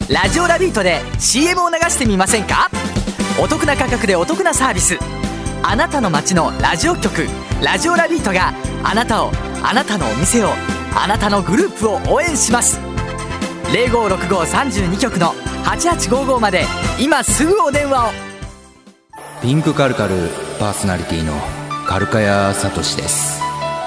ラジオラビートで CM を流してみませんか？お得な価格でお得なサービス。あなたの街のラジオ局ラジオラビートがあなたを、あなたのお店を、あなたのグループを応援します。056532局の8855まで今すぐお電話を。 ピンクカルカルパーソナリティのカルカヤサトシです。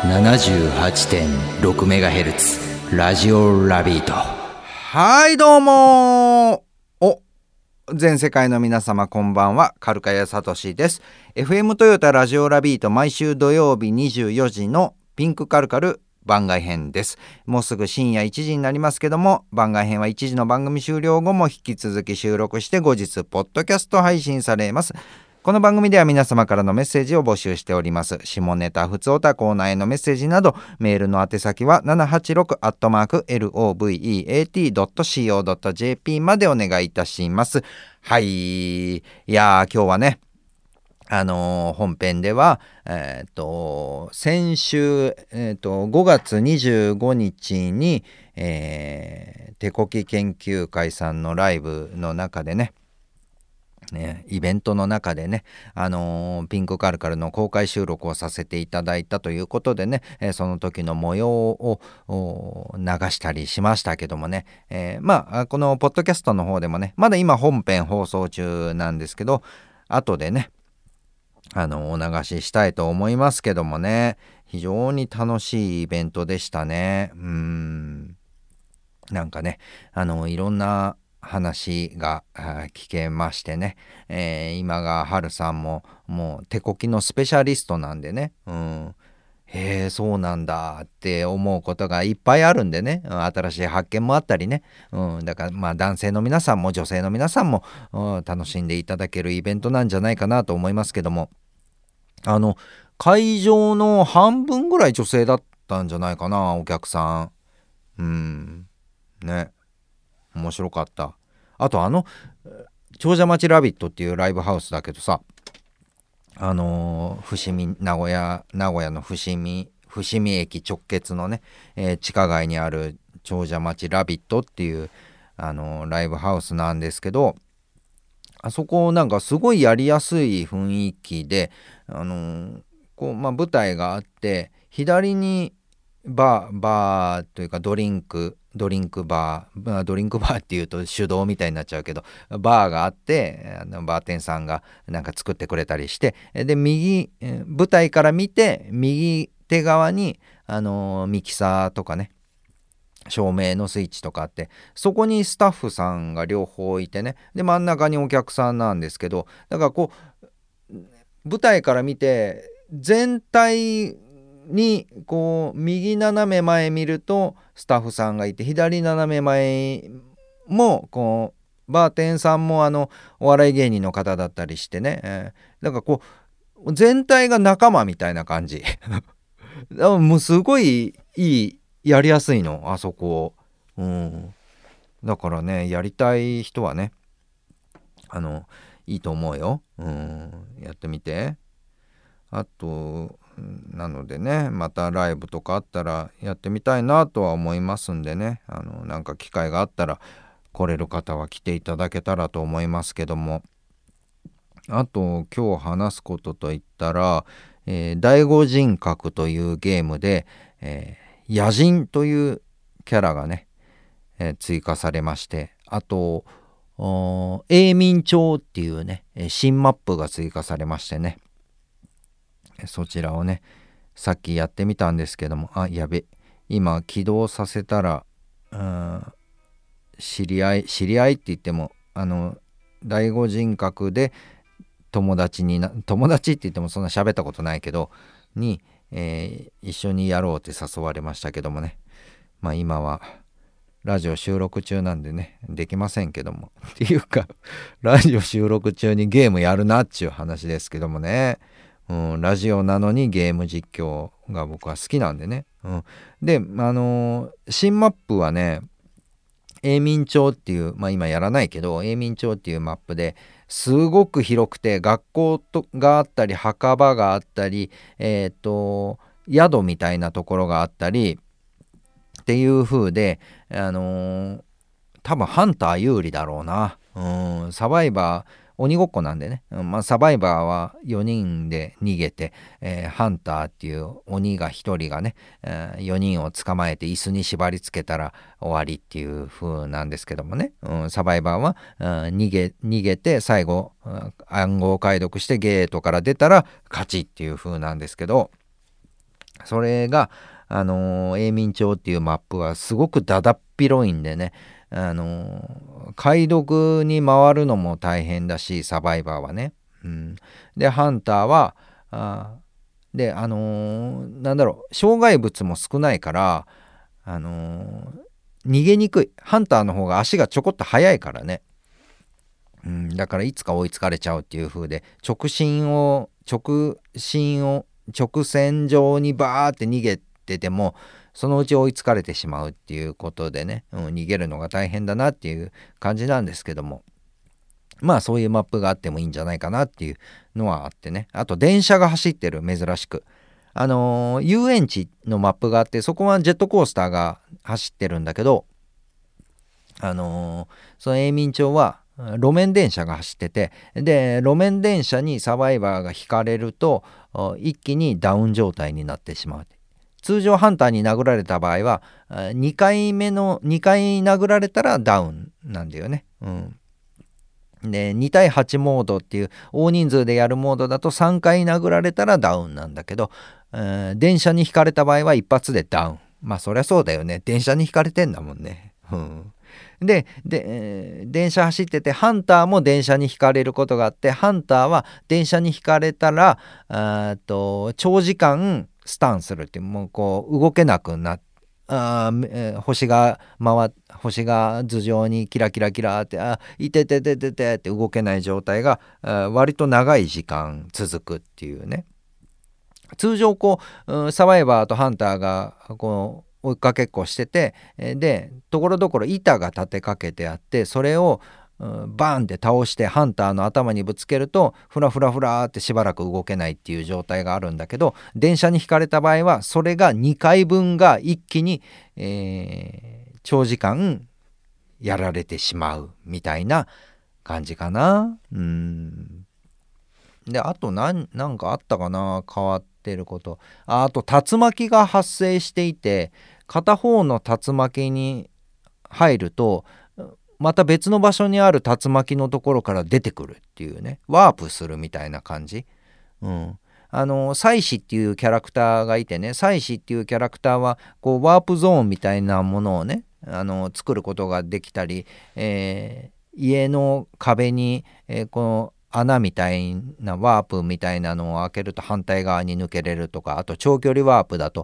78.6MHz ラジオラビート。 はいどうも全世界の皆様こんばんは。カルカヤサトシです。 FM トヨタラジオラビート、毎週土曜日24時のピンクカルカル番外編です。もうすぐ深夜1時になりますけども、番外編は1時の番組終了後も引き続き収録して後日ポッドキャスト配信されます。この番組では皆様からのメッセージを募集しております。下ネタ、ふつおた、コーナーへのメッセージなど、メールの宛先は 786@loveat.co.jp までお願いいたします。はい、いや今日はね、本編では、先週、5月25日に、手こき研究会さんのライブの中でね、イベントの中でね、ピンクカルカルの公開収録をさせていただいたということでね、その時の模様を流したりしましたけどもね、このポッドキャストの方でもね、まだ今本編放送中なんですけど、後でねお流ししたいと思いますけどもね、非常に楽しいイベントでしたね。なんかね、いろんな話が聞けましてね、今川春さんももう手こきのスペシャリストなんでね、へえそうなんだって思うことがいっぱいあるんでね、新しい発見もあったりね、だから男性の皆さんも女性の皆さんも楽しんでいただけるイベントなんじゃないかなと思いますけども、会場の半分ぐらい女性だったんじゃないかな、お客さん。ね、面白かった。あと長者町ラビットっていうライブハウスだけどさ、伏見名古屋の伏見駅直結のね、地下街にある長者町ラビットっていうライブハウスなんですけど、あそこなんかすごいやりやすい雰囲気で、舞台があって、左にバーというかドリンクバーっていうと手動みたいになっちゃうけど、バーがあって、バーテンさんがなんか作ってくれたりして、で舞台から見て右手側にミキサーとかね、照明のスイッチとかあって、そこにスタッフさんが両方いてね、で真ん中にお客さんなんですけど、だからこう舞台から見て全体にこう右斜め前見るとスタッフさんがいて、左斜め前もこうバーテンさんもお笑い芸人の方だったりしてね、だからこう全体が仲間みたいな感じもうすごいいい、やりやすいのあそこ。だからね、やりたい人はねいいと思うよ。やってみて。あとなのでね、またライブとかあったらやってみたいなとは思いますんでね、なんか機会があったら来れる方は来ていただけたらと思いますけども、あと今日話すことといったら、第五人格というゲームで、野人というキャラがね、追加されまして、あと永民町っていうね新マップが追加されましてね、そちらをねさっきやってみたんですけども、やべ、今起動させたら知り合いって言っても第五人格で友達って言ってもそんな喋ったことないけどに、一緒にやろうって誘われましたけどもね、今はラジオ収録中なんでねできませんけどもっていうかラジオ収録中にゲームやるなっちゅう話ですけどもね、ラジオなのにゲーム実況が僕は好きなんでね、で新マップはね永民町っていう、今やらないけど永民町っていうマップですごく広くて、学校があったり墓場があったり宿みたいなところがあったりっていう風で、 多分ハンター有利だろうな。サバイバー鬼ごっこなんでね、サバイバーは4人で逃げて、ハンターっていう鬼が1人がね、4人を捕まえて椅子に縛り付けたら終わりっていう風なんですけどもね、サバイバーは逃げて最後暗号解読してゲートから出たら勝ちっていう風なんですけど、それが永民町っていうマップはすごくだだっ広いんでね、解読に回るのも大変だし、サバイバーはね、でハンターは障害物も少ないから、逃げにくい。ハンターの方が足がちょこっと速いからね、だからいつか追いつかれちゃうっていう風で、直線上にバーって逃げててもそのうち追いつかれてしまうっていうことでね、逃げるのが大変だなっていう感じなんですけども、まあそういうマップがあってもいいんじゃないかなっていうのはあってね。あと電車が走ってる、珍しく遊園地のマップがあって、そこはジェットコースターが走ってるんだけど、その永民町は路面電車が走ってて、で路面電車にサバイバーが引かれると一気にダウン状態になってしまう。通常ハンターに殴られた場合は2回殴られたらダウンなんだよね。で2対8モードっていう大人数でやるモードだと3回殴られたらダウンなんだけど、電車に引かれた場合は一発でダウン。まあそりゃそうだよね、電車に引かれてんだもんね。で電車走ってて、ハンターも電車に引かれることがあって、ハンターは電車に引かれたら長時間スタンするっていう、もうこう動けなくなって、星が頭上にキラキラキラって、いてててててって動けない状態が割と長い時間続くっていうね。通常サバイバーとハンターが追いかけっこしてて、でところどころ板が立てかけてあって、それをバーンって倒してハンターの頭にぶつけるとフラフラフラってしばらく動けないっていう状態があるんだけど、電車に引かれた場合はそれが2回分が一気に、長時間やられてしまうみたいな感じかな。であとなんかあったかな、変わってること。あと竜巻が発生していて、片方の竜巻に入るとまた別の場所にある竜巻のところから出てくるっていうね、ワープするみたいな感じ。祭司っていうキャラクターがいてね、祭司っていうキャラクターはワープゾーンみたいなものをね作ることができたり、家の壁に、この穴みたいなワープみたいなのを開けると反対側に抜けれるとか、あと長距離ワープだと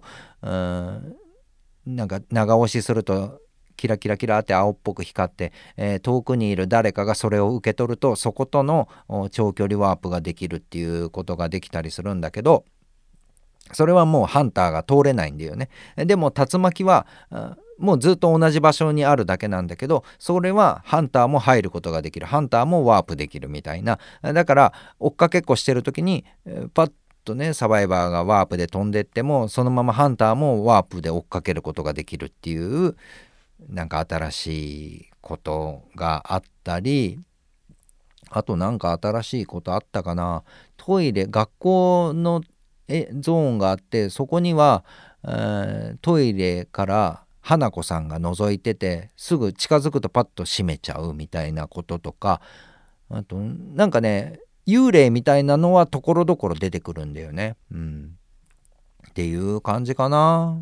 なんか長押しするとキラキラキラって青っぽく光って、遠くにいる誰かがそれを受け取るとそことの長距離ワープができるっていうことができたりするんだけど、それはもうハンターが通れないんだよね。でも竜巻はもうずっと同じ場所にあるだけなんだけど、それはハンターも入ることができる、ハンターもワープできるみたいな。だから追っかけっこしてる時にパッとねサバイバーがワープで飛んでっても、そのままハンターもワープで追っかけることができるっていう、なんか新しいことがあったり、あとなんか新しいことあったかな。トイレ、学校のゾーンがあって、そこにはトイレから花子さんが覗いてて、すぐ近づくとパッと閉めちゃうみたいなこととか、あとなんかね幽霊みたいなのはところどころ出てくるんだよね。っていう感じかな。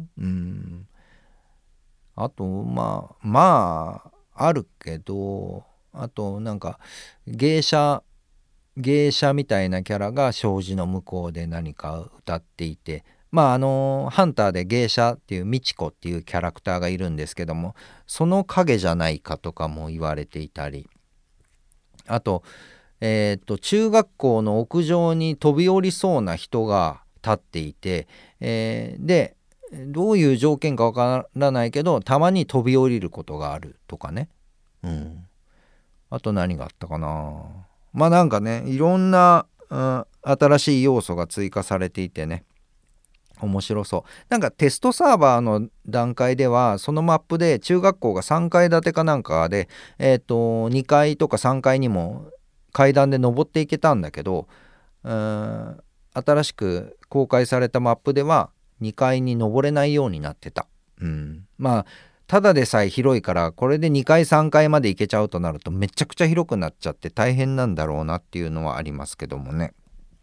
あとまああるけど、あとなんか芸者みたいなキャラが障子の向こうで何か歌っていて、ハンターで芸者っていうミチコっていうキャラクターがいるんですけども、その影じゃないかとかも言われていたり、あと中学校の屋上に飛び降りそうな人が立っていて、でどういう条件かわからないけどたまに飛び降りることがあるとかね。あと何があったかな。なんかねいろんな、新しい要素が追加されていてね、 面白そう。なんかテストサーバーの段階ではそのマップで中学校が3階建てかなんかで、2階とか3階にも階段で登っていけたんだけど、新しく公開されたマップでは2階に登れないようになってた。まあただでさえ広いから、これで2階3階まで行けちゃうとなるとめちゃくちゃ広くなっちゃって大変なんだろうなっていうのはありますけどもね。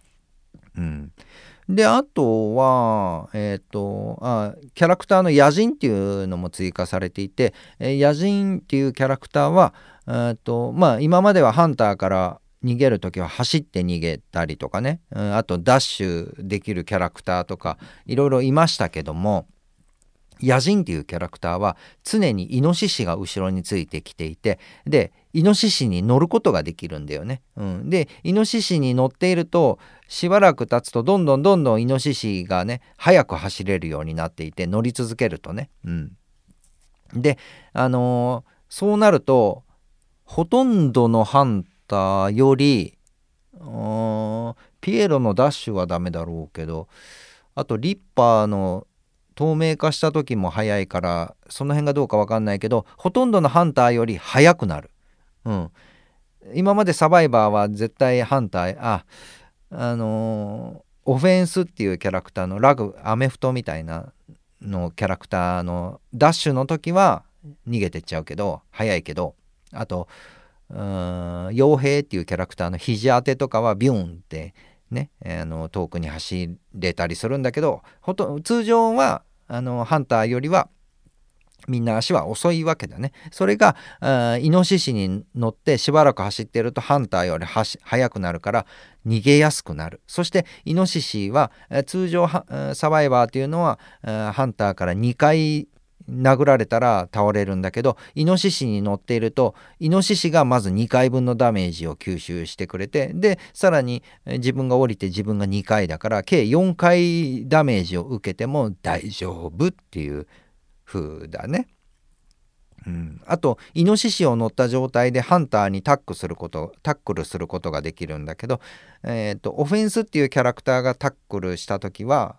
であとはキャラクターの野人っていうのも追加されていて、野人っていうキャラクターは今まではハンターから逃げるときは走って逃げたりとかね、あとダッシュできるキャラクターとかいろいろいましたけども、野人っていうキャラクターは常にイノシシが後ろについてきていて、でイノシシに乗ることができるんだよね。でイノシシに乗っているとしばらく経つとどんどんイノシシがね速く走れるようになっていて、乗り続けるとね。でそうなるとほとんどのハンターよりピエロのダッシュはダメだろうけど、あとリッパーの透明化した時も速いから、その辺がどうか分かんないけどほとんどのハンターより速くなる。今までサバイバーは絶対ハンターオフェンスっていうキャラクターのアメフトみたいなのキャラクターのダッシュの時は逃げてっちゃうけど速いけど、あと傭兵っていうキャラクターの肘当てとかはビューンってね、遠くに走れたりするんだけど、通常はハンターよりはみんな足は遅いわけだね。それがイノシシに乗ってしばらく走ってるとハンターより速くなるから逃げやすくなる。そしてイノシシは通常サバイバーというのはハンターから2回殴られたら倒れるんだけど、イノシシに乗っているとイノシシがまず2回分のダメージを吸収してくれて、でさらに自分が降りて自分が2回だから計4回ダメージを受けても大丈夫っていう風だね。あとイノシシを乗った状態でハンターにタックルすることができるんだけど、オフェンスっていうキャラクターがタックルした時は、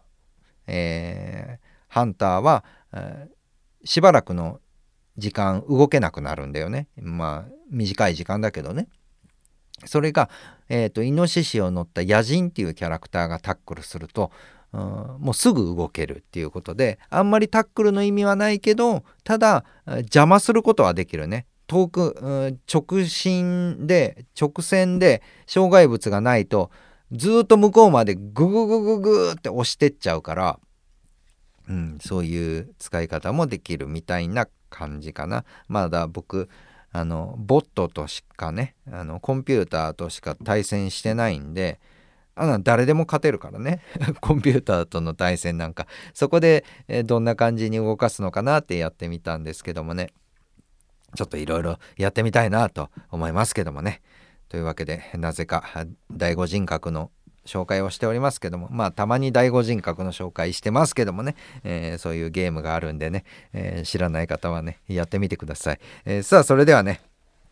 ハンターはしばらくの時間動けなくなるんだよね。短い時間だけどね。それが、イノシシを乗った野人っていうキャラクターがタックルするともうすぐ動けるっていうことで、あんまりタックルの意味はないけど、ただ邪魔することはできるね。遠く直線で障害物がないとずっと向こうまでグググググって押してっちゃうから、そういう使い方もできるみたいな感じかな。まだ僕ボットとしかねコンピューターとしか対戦してないんで、誰でも勝てるからねコンピューターとの対戦なんか、そこでどんな感じに動かすのかなってやってみたんですけどもね、ちょっといろいろやってみたいなと思いますけどもね。というわけでなぜか第五人格の紹介をしておりますけども、たまに第五人格の紹介してますけどもね、そういうゲームがあるんでね、知らない方はねやってみてください。さあそれではね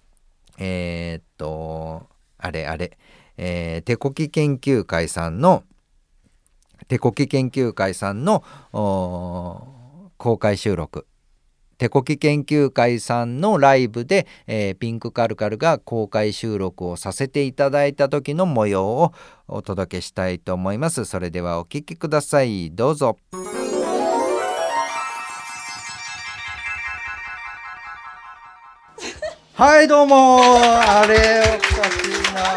手こき研究会さんの公開収録、手こき研究会さんのライブで、ピンクカルカルが公開収録をさせていただいた時の模様をお届けしたいと思います。それではお聞きください。どうぞ。はいどうもあれおかしいな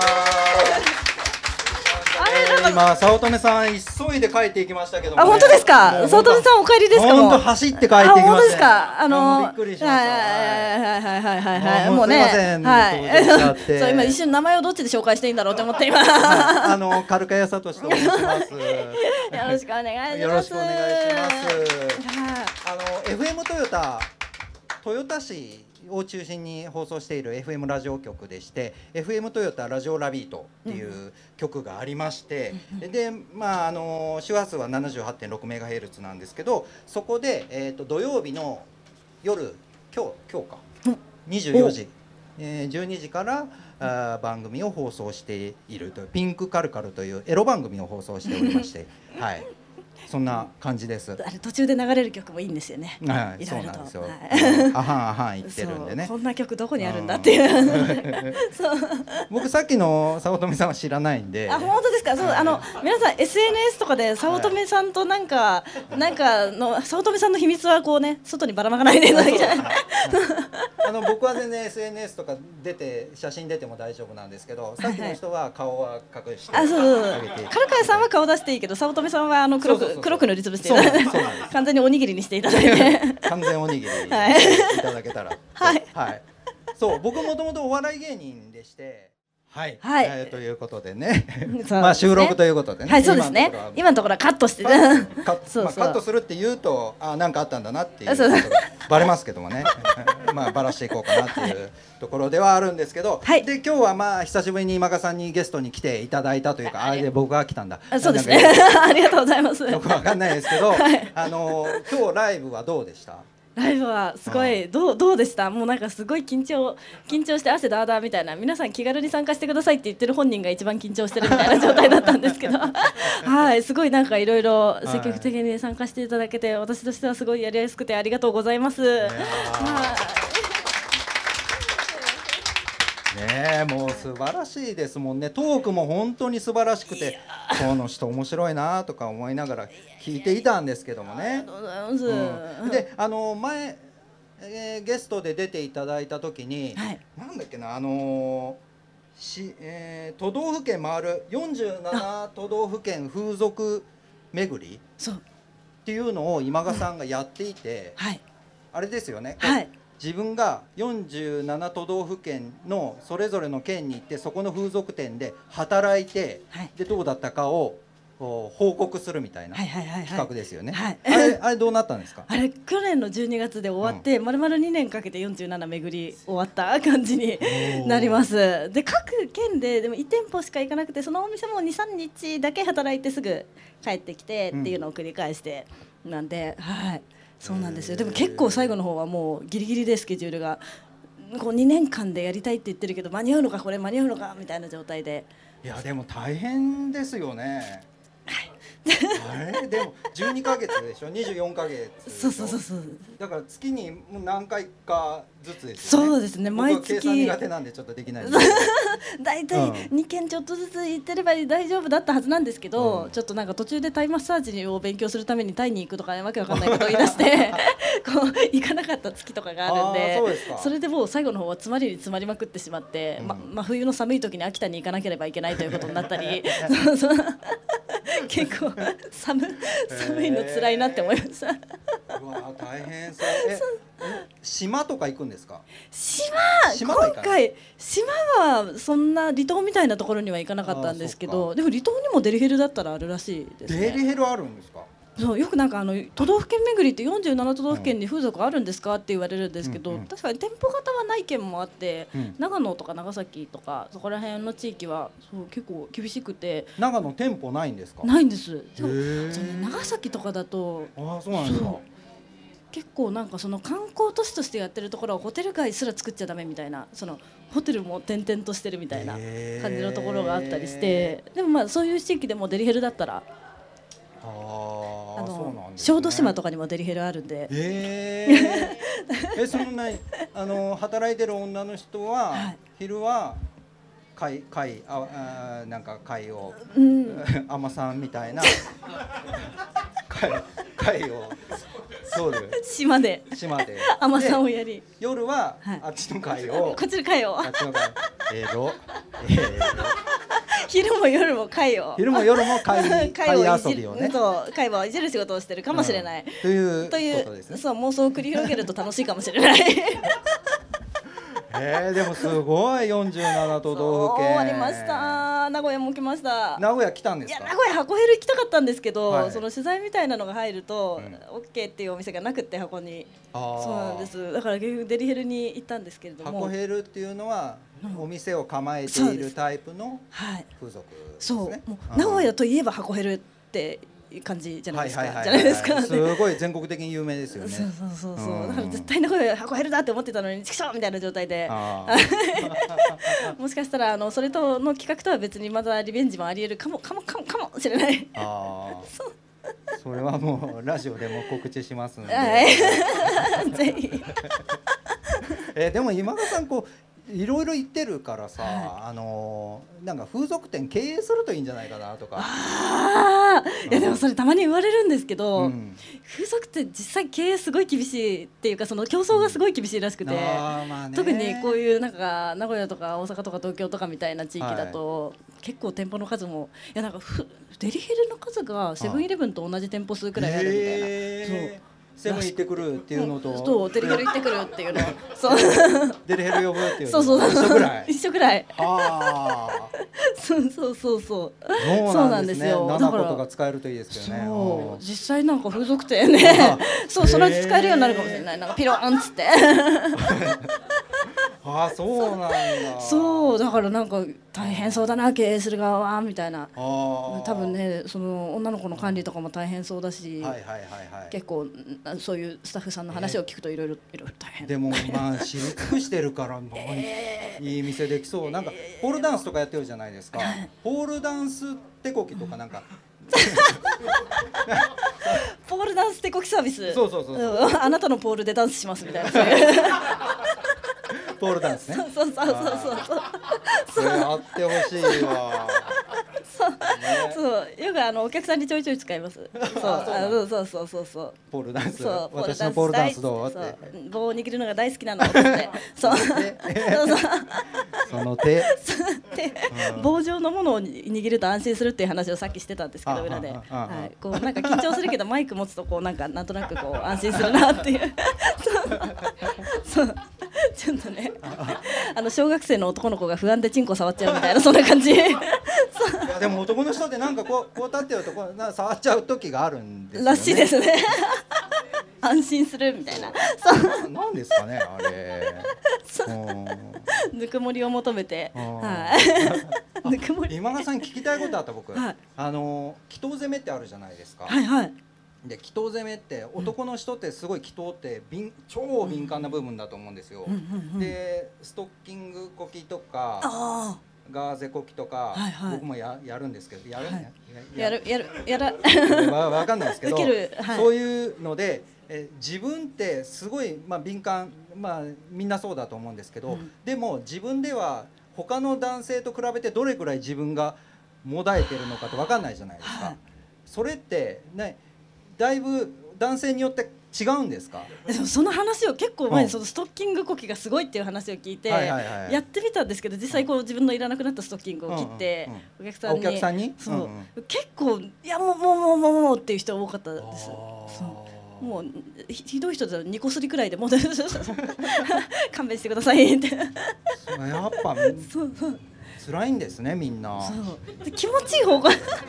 今早乙女さん急いで帰っていきましたけども、 本当ですか。早乙女さんお帰りですか。 本当走って帰ってきました。 本当ですか。 びっくりしました。 はいもうね、そう今一瞬名前をどっちで紹介していいんだろうと思って今カルカヤサトシと申します。よろしくお願いします。 よろしくお願いします。FM トヨタ市を中心に放送している FM ラジオ局でして、 FM トヨタラジオラビートっていう曲がありまして、で周波数は 78.6MHz なんですけど、そこで、土曜日の夜今日か24時、12時から番組を放送しているというピンクカルカルというエロ番組を放送しておりましてはいそんな感じです。 あれ途中で流れる曲もいいんですよね。 はい、 いろいろと。 そうなんですよ。 はいあはんあはん言ってるんでね。 こんな曲どこにあるんだっていう。 僕さっきの早乙女さんは知らないんで。 あ、本当ですか。そう、皆さん SNS とかで早乙女さんとなんかの早乙女さんの秘密はこうね、外にばらまかないでいただきたい。 僕は全然 SNS とか出て写真出ても大丈夫なんですけど、さっきの人は顔は隠してあげて。 カルカヤさんは顔出していいけど、早乙女さんは黒く塗りつぶしていただいて、完全におにぎりにしていただいて、 完全おにぎりいただけたら。はい。そう、僕もともとお笑い芸人でして。はい、ということでね、まあ収録ということでね、 はい、そうですね。今のところはカットして、カットするって言うと、なんかあったんだなっていうことがバレますけどもね、まあバラしていこうかなっていうところではあるんですけど、で今日はまあ久しぶりに今川さんにゲストに来ていただいたというか、あれで僕が来たんだ。 そうですね。ありがとうございます。 よくわかんないですけど、今日ライブはどうでした？ ライブはすごいどうでした？もうなんかすごい緊張して汗だーだーみたいな、皆さん気軽に参加してくださいって言ってる本人が一番緊張してるみたいな状態だったんですけどはい、すごいなんかいろいろ積極的に参加していただけて、私としてはすごいやりやすくてありがとうございます。 ねえ、もう素晴らしいですもんね。トークも本当に素晴らしくて、この人面白いなとか思いながら聞いていたんですけどもね。ありがとうございます。で、前、ゲストで出ていただいた時に、なんだっけな、都道府県回る47都道府県風俗巡りっていうのを今川さんがやっていて、あれですよね。自分が47都道府県のそれぞれの県に行って、そこの風俗店で働いて、でどうだったかを報告するみたいな企画ですよね。あれどうなったんですか？ あれ去年の12月で終わって、丸々2年かけて47巡り終わった感じになります。で各県でも1店舗しか行かなくて、そのお店も 2,3 日だけ働いてすぐ帰ってきてっていうのを繰り返してなんで、はい、そうなんですよ。でも結構最後の方はもうギリギリでスケジュールがこう2年間でやりたいって言ってるけど、間に合うのかこれ間に合うのかみたいな状態で。 いやでも大変ですよね。あれでも12ヶ月でしょ、24ヶ月。 そうだから月に何回かずつですよね。 そうですね、毎月。 僕は計算苦手なんでちょっとできないですけどだいたい2件ちょっとずつ行ってれば大丈夫だったはずなんですけど、ちょっとなんか途中でタイマッサージを勉強するためにタイに行くとかわけわかんないことを言い出してこう行かなかった月とかがあるんで、それでもう最後の方は詰まりまくってしまって、冬の寒い時に秋田に行かなければいけないということになったり結構寒いの辛いなって思いました。 うわ大変そう。島とか行くんですか？ 今回島はそんな離島みたいなところには行かなかったんですけど、でも離島にもデリヘルだったらあるらしいですね。 デリヘルあるんですか？ そう、よくなんか都道府県巡りって47都道府県に風俗あるんですかって言われるんですけど、確かに店舗型はない県もあって、長野とか長崎とかそこら辺の地域はそう結構厳しくて。 長野店舗ないんですか？ ないんです。長崎とかだとそうなんですか。 結構なんかその観光都市としてやってるところはホテル街すら作っちゃダメみたいな、そのホテルも点々としてるみたいな感じのところがあったりして、でもまあそういう地域でもデリヘルだったら小豆島とかにもデリヘルあるんで。 そのない働いてる女の人は昼はなんか貝を海女さんみたいな貝を島で海女さんをやり、 夜はあっちの貝をこっちの貝を昼も夜も貝を昼も夜も貝遊びをね、 貝をいじる仕事をしてるかもしれないということですね。 そう妄想を繰り広げると楽しいかもしれないでもすごい47都道府県終わりました。名古屋も来ました。 名古屋来たんですか？ いや名古屋箱ヘル行きたかったんですけど、その取材みたいなのが入ると OK っていうお店がなくって箱に。そうなんです。だから結局デリヘルに行ったんですけれども。 箱ヘルっていうのはお店を構えているタイプの風俗ですね。 そう、名古屋といえば箱ヘルって感じじゃないですか。 すごい全国的に有名ですよね。 そうだから絶対名古屋箱ヘルだって思ってたのにチクショーみたいな状態でもしかしたらそれとの企画とは別にまだリベンジもありえるかもしれない。 それはもうラジオでも告知しますので、 はい、ぜひでも今川さんこういろいろ言ってるからさ、なんか風俗店経営するといいんじゃないかなとか。 いやでもそれたまに言われるんですけど、風俗って実際経営すごい厳しいっていうか、その競争がすごい厳しいらしくて、特にこういうなんか名古屋とか大阪とか東京とかみたいな地域だと、結構店舗の数もなんかデリヘルの数がセブンイレブンと同じ店舗数くらいあるみたいな。そうセブン行ってくるっていうのと、 そうデリヘル行ってくるっていうの、そうデリヘル呼ぶっていうの、そう一緒ぐらい一緒ぐらい。そうそうなんですよ。 7個とか使えるといいですけどね。 そう実際なんか風俗店ね、そうそのうち使えるようになるかもしれない。なんかピローンっつってそうなんだ。 そうだからなんか大変そうだな経営する側はみたいな。多分ね、その女の子の管理とかも大変そうだし、結構そういうスタッフさんの話を聞くといろいろ大変。 でもまあ知り尽くしてるからいい店できそう。なんかポールダンスとかやってるじゃないですか。ポールダンス手こきとかなんかポールダンス手こきサービス。 そう。 あなたのポールでダンスしますみたいな。 ポールダンスね。 そうそれやってほしいわ。 そうよくお客さんにちょいちょい使います。そうポールダンス。 そう私のポールダンスどうって。 棒を握るのが大好きなのって。そうその手棒状のものを握ると安心するっていう話をさっきしてたんですけど、裏で、こうなんか緊張するけどマイク持つとこうなんとなくこう安心するなっていう。そうちょっとね、小学生の男の子が不安でチンコ触っちゃうみたいな、そんな感じ。いやでも男の人ってなんかこう立ってると触っちゃう時があるんですよね。 らしいですね。安心するみたいな。 なんですかねあれ。 ぬくもりを求めて。ぬくもり。 今川さんに聞きたいことあった僕。祈祷攻めってあるじゃないですか。で祈祷攻めって男の人ってすごい祈祷って超敏感な部分だと思うんですよ。でストッキングこきとかガーゼこきとか僕もやるんですけど、やわかんないですけど、そういうので自分ってすごい敏感、みんなそうだと思うんですけど、でも自分では他の男性と比べてどれくらい自分がもだえてるのかってわかんないじゃないですか。それってね、だいぶ男性によって違うんですか？ その話を結構前にそのストッキングこきがすごいっていう話を聞いてやってみたんですけど、実際こう自分のいらなくなったストッキングを切ってお客さんにそう結構いやもうっていう人多かったです。もうひどい人だと2個すりくらいでもう勘弁してくださいって。 やっぱ辛いんですねみんな。 気持ちいい方向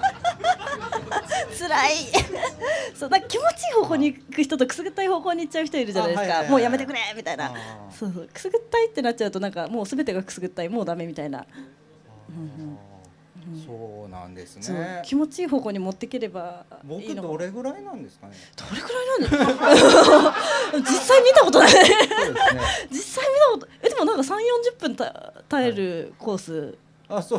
辛いそうだ、気持ちいい方向に行く人とくすぐったい方向に行っちゃう人いるじゃないですか。もうやめてくれみたいな。そうくすぐったいってなっちゃうとなんかもう全てがくすぐったい、もうダメみたいな。 そうなんですね。 気持ちいい方向に持っていければいいの。 僕どれぐらいなんですかね。 どれくらいなんですか実際見たことない。そうですね、実際見たことでもなんか3、40分耐えるコース。 そう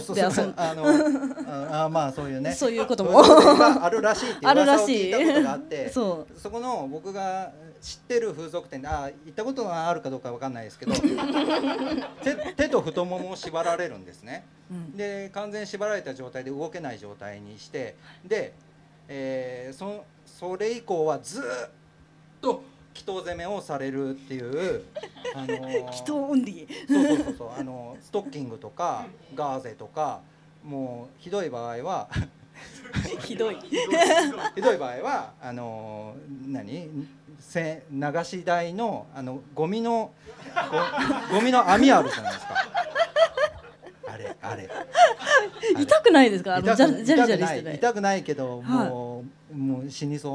まあそういうね、 そういうこともあるらしいっていう噂を聞いたことがあって、そこの僕が知ってる風俗店で行ったことがあるかどうかわかんないですけど手と太ももを縛られるんですね。で完全に縛られた状態で動けない状態にして、で、それ以降はずっと祈祷攻めをされるっていう祈祷オンリー。 そうストッキングとかガーゼとか、もうひどい場合はひどい場合は流し台のゴミの網あるじゃないですか。あれ痛くないですか？ジャリジャリしてない。 痛くないけどもう死に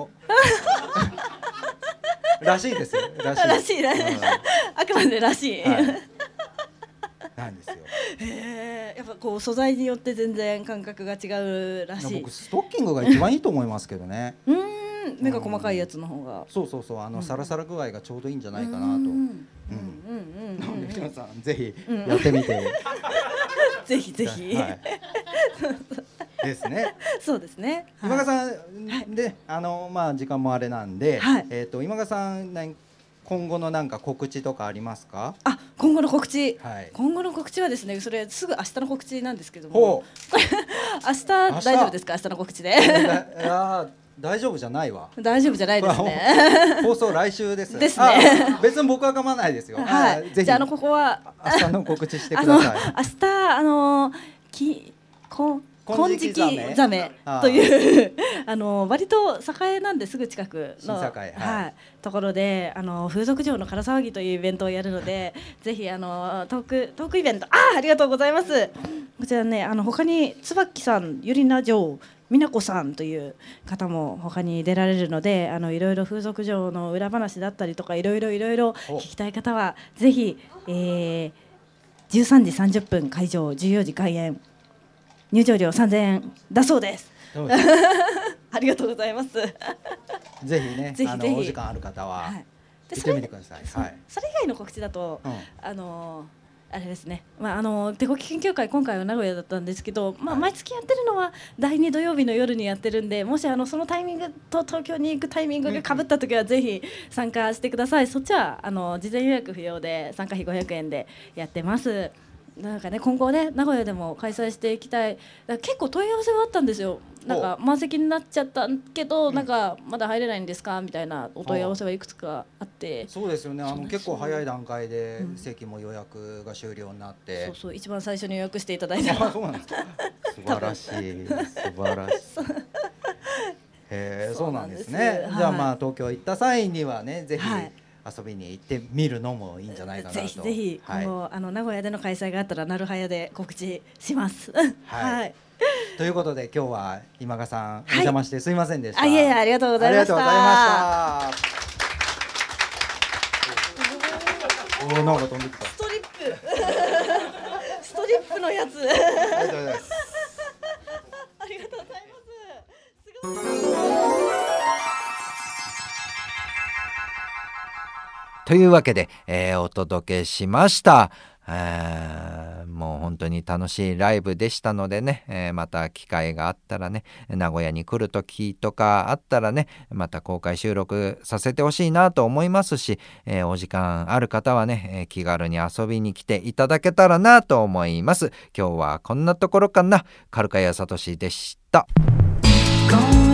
そうらしいですよ。らしいあくまでらしい、 なんですよ。 やっぱこう素材によって全然感覚が違うらしい。 僕ストッキングが一番いいと思いますけどね。 目が細かいやつの方が。 そうサラサラ具合がちょうどいいんじゃないかなと。なので皆さんぜひやってみて。 ぜひ。 ですね。 そうですね。 今川さんで、時間もあれなんで、今川さん今後のなんか告知とかありますか？ 今後の告知、 はい、 今後の告知はですね、それすぐ明日の告知なんですけども、明日大丈夫ですか？明日の告知で。 大丈夫じゃないわ。 大丈夫じゃないですね。 放送来週です。 ですね。 別に僕は構わないですよ。 はい。じゃあここは明日の告知してください。 明日金色ザメという割と栄なんですぐ近くのところで風俗嬢の空騒ぎというイベントをやるので、ぜひトークイベントありがとうございます。こちらね他に椿さん、ゆりな嬢、美奈子さんという方も他に出られるので、いろいろ風俗嬢の裏話だったりとかいろいろ聞きたい方はぜひ、13時30分会場、14時開演、入場料3000円だそうです。ありがとうございます。 ぜひね、お時間ある方は行ってみてください。 それ以外の告知だと、あれですね、手こき研究会今回は名古屋だったんですけど、毎月やってるのは第2土曜日の夜にやってるんで、もしそのタイミングと東京に行くタイミングがかぶった時はぜひ参加してください。そっちは事前予約不要で参加費500円でやってます。なんかね、今後ね名古屋でも開催していきたい。結構問い合わせはあったんですよ。なんか満席になっちゃったけど、なんかまだ入れないんですかみたいなお問い合わせはいくつかあって。 そうですよね。結構早い段階で席も予約が終了になって、 そう一番最初に予約していただいた。 そうなんですか。素晴らしい素晴らしい。そうなんですね。じゃあ東京行った際にはね、ぜひ遊びに行ってみるのもいいんじゃないかなと。 ぜひ今後名古屋での開催があったらなるはやで告知します。はい。 ということで今日は今川さんお邪魔してすいませんでした。 いえいえ、ありがとうございました。 なんか飛んできた。 ストリップのやつ。ありがとうございます。ありがとうございます。 というわけで、お届けしました。もう本当に楽しいライブでしたのでね、また機会があったらね、名古屋に来る時とかあったらね、また公開収録させてほしいなと思いますし、お時間ある方はね、気軽に遊びに来ていただけたらなと思います。今日はこんなところかな。カルカヤサトシでした。